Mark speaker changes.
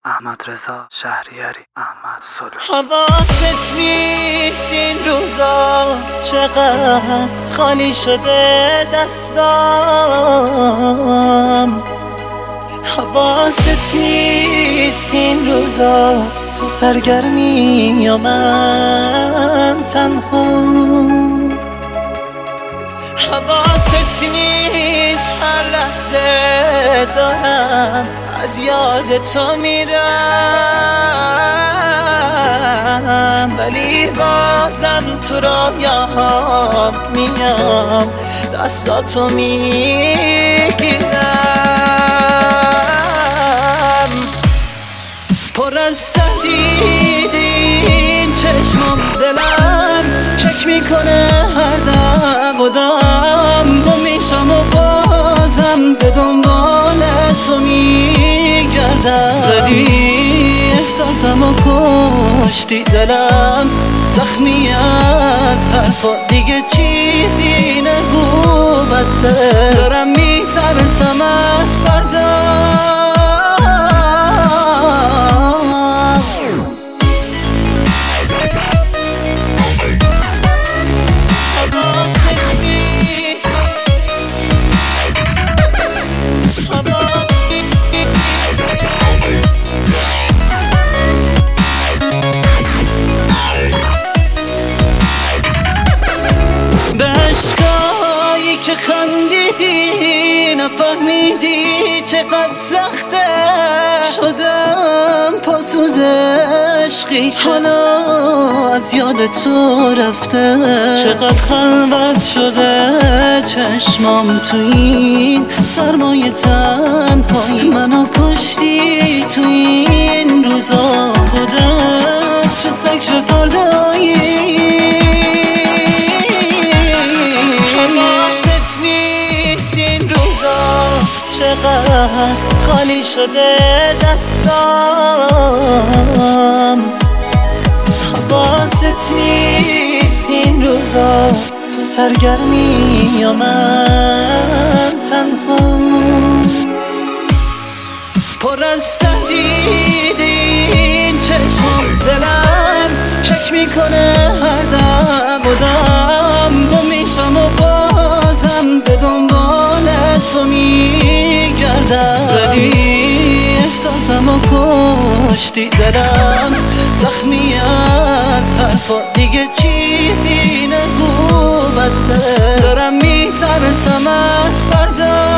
Speaker 1: احمد رضا شهریاری، احمد سلو.
Speaker 2: حواست نیست این روزا چقدر خالی شده دستام. حواست نیست این روزا تو سرگرمی یا من تنها. حواست نیست هر لحظه دارم از یاد تو میرم، ولی بازم تو رویاهام میام دستاتو میگیرم. پر از تهدید این چشمم دلم شک میکنه هر دم و دم. گم میشم و بازم به دنبال تو میگردم. زدی احساسم و کشتی دلم زخمی از حرفا، دیگه چیزی نگو بسه. دارم میترسم از فردا. که خندیدی نفهمیدی چقدر سخته. شدم پاسوز عشقی حالا از یاد تو رفته. چقدر خلوت شده چشمام تو این سرمایه تنهایی. منو کشتی تو این روزا، خودت تو فکر فردایی. چقدر خالی شده دستام. حواست نیست این روزا تو سرگرمی یا من تنها. پر از تهدید این چشم دلم شک میکنه هر دم و دم. گم میشم و بازم به دنبال تو میگردم. زدی احساسم و کشتی دلم زخمی از حرفا، دیگه چیزی نگو بسه. دارم میترسم از فردا.